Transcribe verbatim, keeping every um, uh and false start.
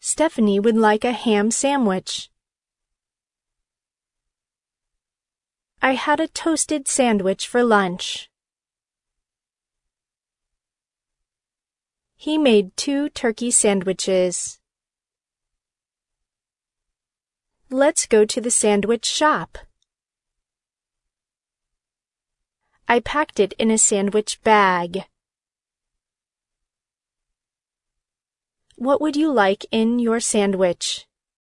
Stephanie would like a ham sandwich. I had a toasted sandwich for lunch. He made two turkey sandwiches. Let's go to the sandwich shop. I packed it in a sandwich bag. What would you like in your sandwich?